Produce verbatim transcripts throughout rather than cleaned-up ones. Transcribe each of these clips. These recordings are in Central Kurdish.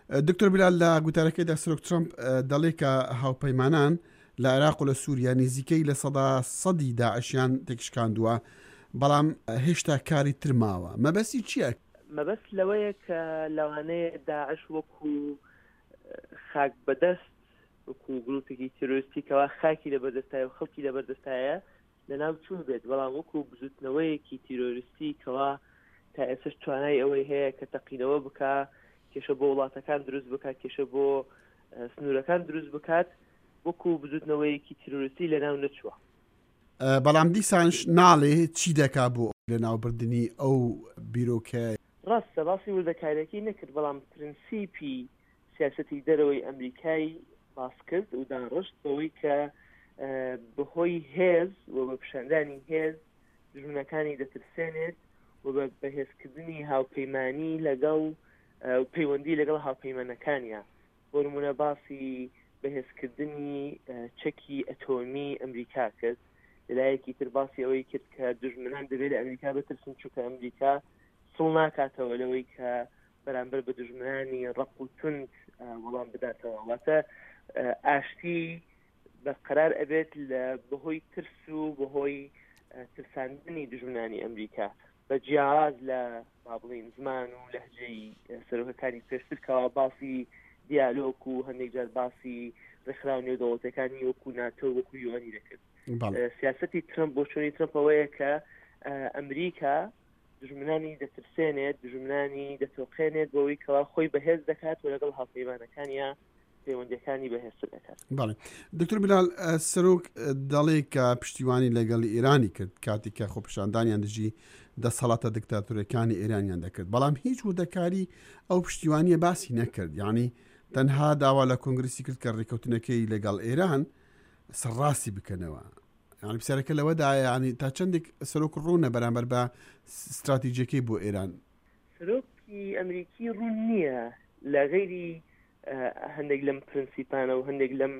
دکتۆر بلال لە گوتارەکەیدا سەرۆک ترامپ دەڵێ کە هاوپەیمانان لە عێراق و لە سووریا نزیکەی لە سەدا سەدی داعشیان تێکشکاندووە، بەڵام هێشتا کاری تر ماوە. مەبەستی چییە؟ مەبەست لەوەیە کە لەوانەیە داعش وەکو خاک بەدەست وەکو گروپێکی تیرۆریستی کەوا خاکی لەبەردەستایە و خەڵکی لەبەردەستایە لە ناو چوو بێت، بەڵام وەکو بزوتنەوەیەکی تیرۆریستی کەوا تا ئێسش توانای ئەوەی هەیە کە تەقینەوە بکە، کێشە بۆ وڵاتەکان دروست بکات، کێشە بۆ سنوورەکان دروست بکات، وەکو بزوتنەوەیەکی تیرۆریستی لە ناو نەچووە. بەڵام دیسانش ناڵێ چی دەکا بۆ لە ناوبردننی ئەو بیرۆکە؟ ڕاستە باسی وردەکارێکی نەکرد، بەڵام پرینسیپی سیاسەتی دەرەوەی ئەمریکای باس کرد و داڕشت بەوەی کە بەهۆی هێز و بە پیشاندانی هێز دژمنەکانی دەترسێنێت و بە بەهێزکردنی هاوپەیمانی لەگەڵ پەیوەندی لەگەڵ هاوپەیمانەکانیە. بۆ نمونە باسی بەهێزکردنی چەکی ئەتۆمی ئەمریکا کرد، لەلایەکی تر باسی ئەوەی کرد کە دژمنان دەبێت لە ئەمریکا بترسن، چونکە ئەمریکا سڵ ناکاتەوە لەوەی کە بەرامبەر بە دژمنانی ڕق و تند وەڵام بداتەوە. واتە ئاشتی بەقەرار ئەبێت لە بەهۆی ترس و بەهۆی ترساندنی دژمنانی ئەمریکا بە جیاواز لە بابڵین زمان و لەهجەی سەرۆکەکانی پێشتر کەوا باسی دیالۆگ و هەندێک جار باسی ڕێکخراو نێودەوڵەتەکانی وەکو ناتۆ وەکو یوانی دەکرد. سیاسەتی ترامپ بۆ چۆنی ترامپ ئەوەیە کە ئەمریکا دژمنانی دەترسێنێت، دژمنانی دەتۆقێنێت بۆەوەی کەوا خۆی بەهێز دەکات و لەگەڵ هاوپەیمانەکانیە پەیوەندیەکانی بەهێزتر دەکات. بەڵێ دکتۆر بلال، سەرۆک دەڵێ کە پشتیوانی لەگەڵ ئێرانی کرد کاتی کە خۆپیشاندانیان دژی دەسەڵاتە دیکتاتۆرەکانی ئێرانیان دەکرد، بەڵام هیچ وردەکاری ئەو پشتیوانیە باسی نەکرد. یعنی تەنها داوا لە کۆنگرسی کرد کە ڕێکەوتنەکەی لەگەڵ ئێران سەرڕاستی بکەنەوە. یعنی پرسیارەکە لەوەدایە، ینی تا چەندێک سەرۆک ڕوونە بەرامبەر بە استراتیژیەکەی بۆ ئێران؟ سەرۆکی ئەمریکی ڕوون نییە لە غەیری هەندێک لەم پرینسیپانە و هەندێک لەم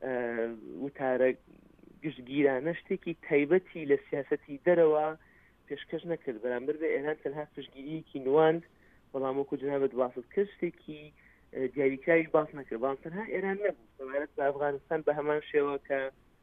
وتارە گشتگیرانە شتێکی تایبەتی لە سیاسەتی دەرەوە پێشکەش نەکرد بەرامبەر بە ئێران تەنها پشتگیریەکی نواند، بەڵام وەکو جنابەت باست کرد شتێکی دیاریکراوی باس نەکرد، بەڵام تەنها ئێران نەبوو، سەبارەت بە ئەفغانستان بە هەمان شێوە کە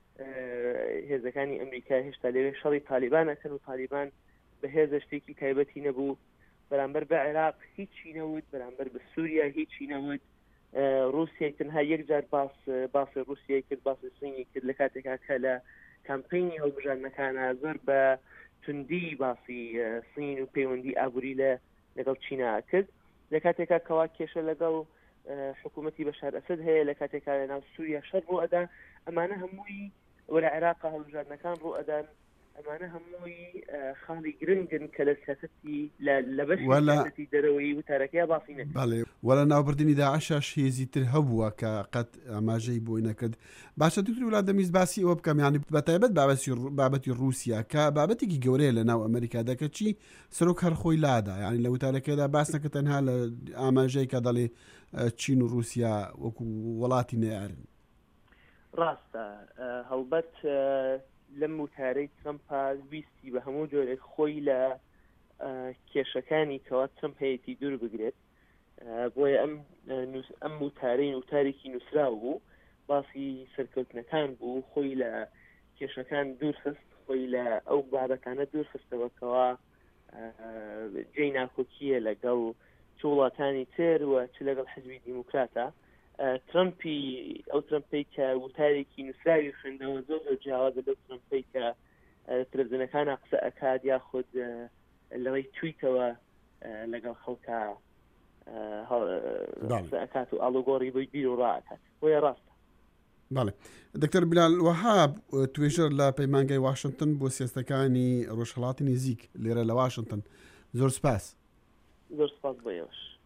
هێزەکانی ئەمریکا هێشتا لەوێ شەڕی تالیبان ئەکەن و تالیبان بە هێزە شتێکی تایبەتی نەبوو، بەرامبەر بە عێراق هیچی نەوت، بەرامبەر بە سووریا هیچی نەوت. رووسیا تەنها یەک جار باس باسی رووسیای کرد، باسی سینی کرد لە کاتێکا کە لە کامپینی هەڵبژاردنەکانە زۆر بە توندی باسی سین و پەیوەندی ئابووری لە لەگەڵ چینا کرد، لە کاتێکا کەوا کێشە لەگەڵ حکوومەتی بەشار ئەسەد هەیە، لە کاتێکا لە ناو سووریا شەڕ ڕوو ئەدا. ئەمانە هەمووی وەرە عێراقا هەڵبژاردنەکان ڕوو ئەدان، ئەمانە هەمووی خاڵی گرنگن کە لە سیاسەتی لە بەشی سیاسەتی دەرەوەی وتارەکەی باسی نەکرد. بەڵێ وەرە ناوبردننی داعشش هێزی تر هەبووە کە قەت ئاماژەی بۆی نەکرد. باشە دکتۆر وڵات دەمیست باسی ئەوە بکەم، یانی بەتایبەت بابەتی رووسیا کە بابەتێکی گەورەیە لە ناو ئەمریکا دەکە چی سەرۆک هەر خۆی لادا، یعنی لە وتارەکەیدا باس نەکە تەنها لە ئاماژەی کە دەڵێ چین و رووسیا وەکو وڵاتی نەیارن. ڕاستە هەڵبەت لەم وتارەی ترامپا ویستی بە هەموو جۆرێک خۆی لە کێشەکانی کەوا ترامپ هەیەی دوور بگرێت، بۆیە ئەم ئەم وتارەی وتارێکی نووسراو بوو، باسی سەرکەوتنەکان بوو، خۆی لە کێشەکان دوورخست، خۆی لە ئەو بابەتانە دوورخستەوە کەوا جێی ناکۆکیە لەگەڵ چ وڵاتانی تر و چ لەگەڵ حزبی دیموکراتە. ترامپی ئەو ترامپی کە وتارێکی نووسراوی خوێندەوە زۆر زۆر جیاوازە لەو ترامپی کە تەلەڤیزیۆنەکانە قسە ئەکات یاخود لەوەی تویتەوە لەگەڵ خەڵکە قسە ئەکات و ئاڵۆگۆڕی بۆی بیر و ڕائەکات، بۆیە ڕاستە. بەڵێ دکتۆر بلال، وەهاب توێژەر لە پەیمانگای واشنگتن بۆ سیاستەکانی ڕۆژهەڵاتی نزیک لێرە لە واشنگتن، زۆر سپاس. زۆر سپاس بۆ ئێوەش.